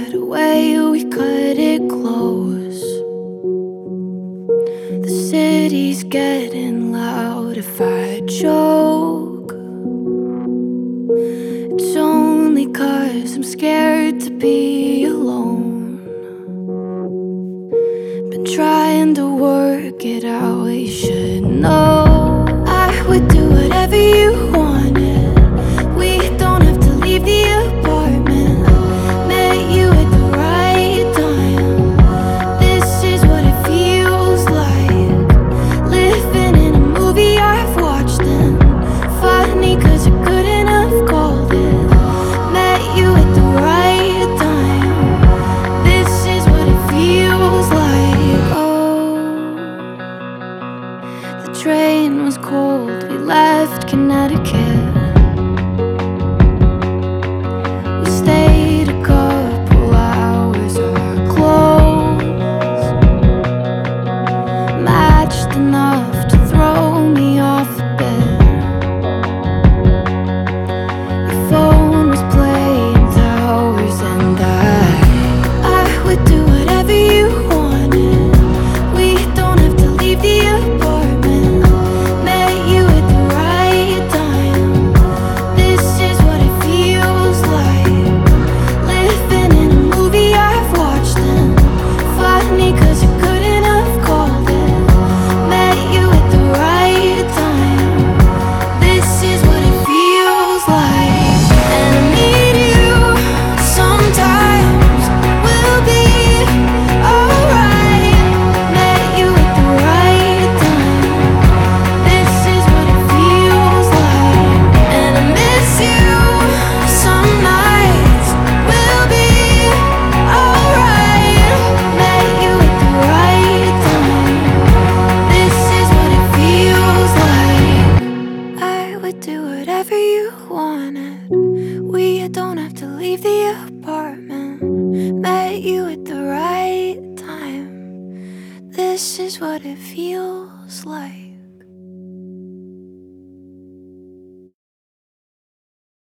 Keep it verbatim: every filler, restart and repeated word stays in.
right away, we cut it close. The city's getting loud. If I choke, it's only 'cause I'm scared to be alone. Been trying to work it out. You should know I would do whatever you wanted. We don't have to leave the apartment. Met you at the right time. This is what it feels like, living in a movie I've watched. And funny 'cause I couldn't have called it. Met you at the right time. This is what it feels like. Oh, the train was cold. We left Connecticut. We stayed a couple hours. Our clothes matched enough to throw me off a bit. Your phone was playing towers, and I I would do whatever you wanted. We don't have to leave the apartment. Met you at the right time. This is what it feels like, living in a movie I've watched. And funny 'cause I couldn't have called it. Met you at the right time. This is what it feels like. And I need you sometimes. We'll be alright. Met you at the right time. This is what it feels like. And I miss you some nights. We'll be alright. Met you at the right time. This is what it feels like. I would do whatever you wanted. We don't have to leave the apartment. Met you at the right time. This is what it feels like.